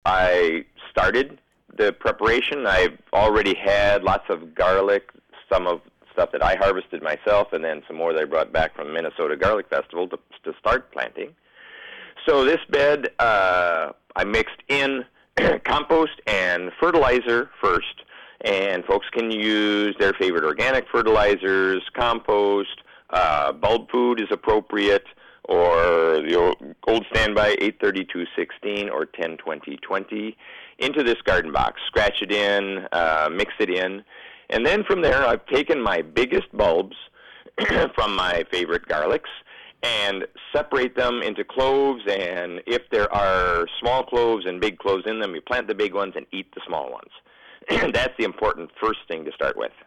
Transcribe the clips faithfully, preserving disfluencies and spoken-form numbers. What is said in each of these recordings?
I started the preparation. I've already had lots of garlic, some of stuff that I harvested myself, and then some more that I brought back from Minnesota Garlic Festival to, to start planting. So this bed, uh, I mixed in compost and fertilizer first, and folks can use their favorite organic fertilizers, compost, uh, bulb food is appropriate, or the old standby eight thirty-two sixteen or ten twenty twenty into this garden box. Scratch it in, uh, mix it in, and then from there I've taken my biggest bulbs from my favorite garlics and separate them into cloves, and if there are small cloves and big cloves in them, you plant the big ones and eat the small ones. That's the important first thing to start with.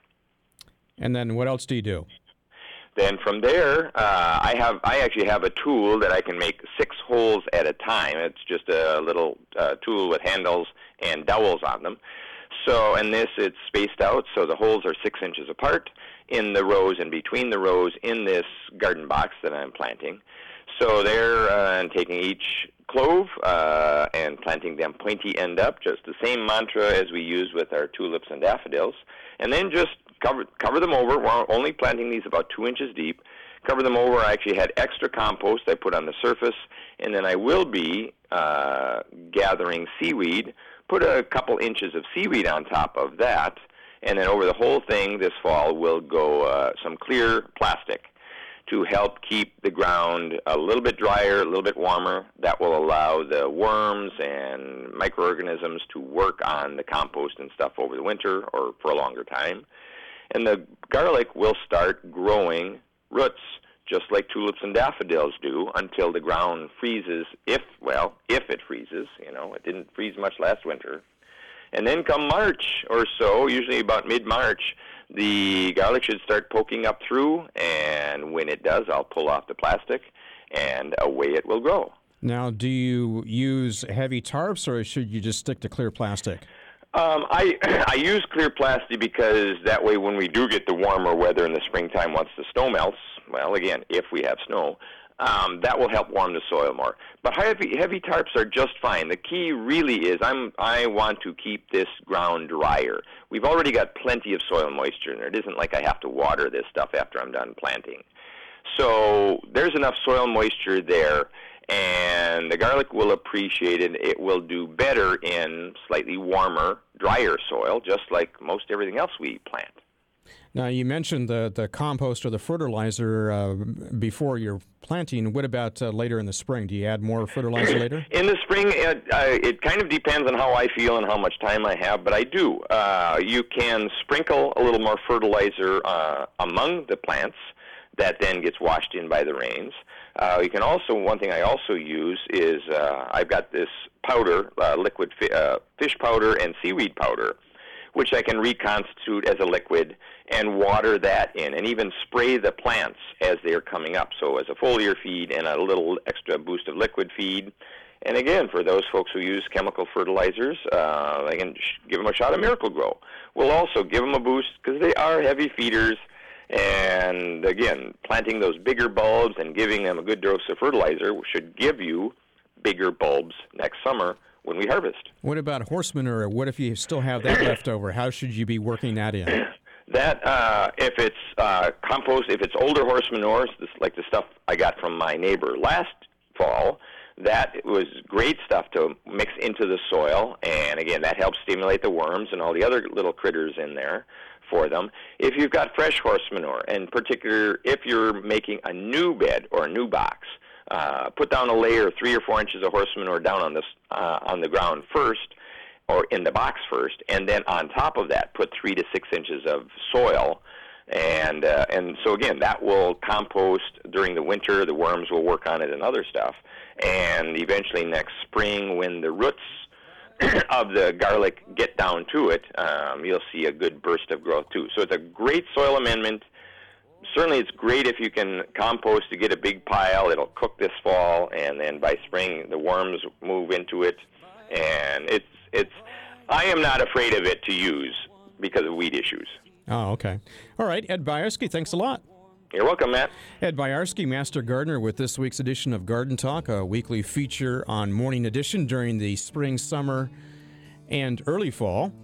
And then what else do you do? Then from there, uh, I have I actually have a tool that I can make six holes at a time. It's just a little uh, tool with handles and dowels on them. So, and this, it's spaced out, so the holes are six inches apart in the rows and between the rows in this garden box that I'm planting. So there, uh, I'm taking each clove uh, and planting them pointy end up, just the same mantra as we use with our tulips and daffodils, and then just cover cover them over. We're only planting these about two inches deep. Cover them over. I actually had extra compost I put on the surface, and then I will be uh, gathering seaweed. Put a couple inches of seaweed on top of that, and then over the whole thing this fall will go uh, some clear plastic to help keep the ground a little bit drier, a little bit warmer. That will allow the worms and microorganisms to work on the compost and stuff over the winter or for a longer time. And the garlic will start growing roots just like tulips and daffodils do until the ground freezes, if, well, if it freezes. You know, it didn't freeze much last winter. And then come March or so, usually about mid-March, the garlic should start poking up through, and when it does, I'll pull off the plastic, and away it will grow. Now, do you use heavy tarps, or should you just stick to clear plastic? Um, I I use clear plastic because that way when we do get the warmer weather in the springtime, once the snow melts, well, again, if we have snow, um, that will help warm the soil more. But heavy heavy tarps are just fine. The key really is I'm I want to keep this ground drier. We've already got plenty of soil moisture, and it isn't like I have to water this stuff after I'm done planting. So there's enough soil moisture there, and the garlic will appreciate it. It will do better in slightly warmer, drier soil, just like most everything else we plant. Now, you mentioned the, the compost or the fertilizer uh, before you're planting. What about uh, later in the spring? Do you add more fertilizer later? In the spring, it, uh, it kind of depends on how I feel and how much time I have, but I do. Uh, you can sprinkle a little more fertilizer uh, among the plants that then gets washed in by the rains. Uh, you can also, one thing I also use is uh, I've got this powder, uh, liquid fi- uh, fish powder and seaweed powder, which I can reconstitute as a liquid and water that in, and even spray the plants as they're coming up. So as a foliar feed and a little extra boost of liquid feed. And again, for those folks who use chemical fertilizers, uh, I can sh- give them a shot of Miracle-Gro. We'll also give them a boost because they are heavy feeders. And again, planting those bigger bulbs and giving them a good dose of fertilizer should give you bigger bulbs next summer when we harvest. What about horse manure? What if you still have that left over? How should you be working that in? That, uh, if it's uh, compost, if it's older horse manure, this, like the stuff I got from my neighbor last fall, that was great stuff to mix into the soil. And again, that helps stimulate the worms and all the other little critters in there for them. If you've got fresh horse manure, in particular, if you're making a new bed or a new box, uh, put down a layer, three or four inches of horse manure down on this uh, on the ground first, or in the box first, and then on top of that, put three to six inches of soil, and uh, and so again, that will compost during the winter. The worms will work on it and other stuff, and eventually next spring, when the roots of the garlic get down to it, um, you'll see a good burst of growth too. So it's a great soil amendment. Certainly it's great if you can compost to get a big pile. It'll cook this fall, and then by spring the worms move into it, and it's it's. I am not afraid of it to use because of weed issues. Oh, okay. All right, Ed Biersky, thanks a lot. You're welcome, Matt. Ed Byarski, Master Gardener, with this week's edition of Garden Talk, a weekly feature on Morning Edition during the spring, summer, and early fall.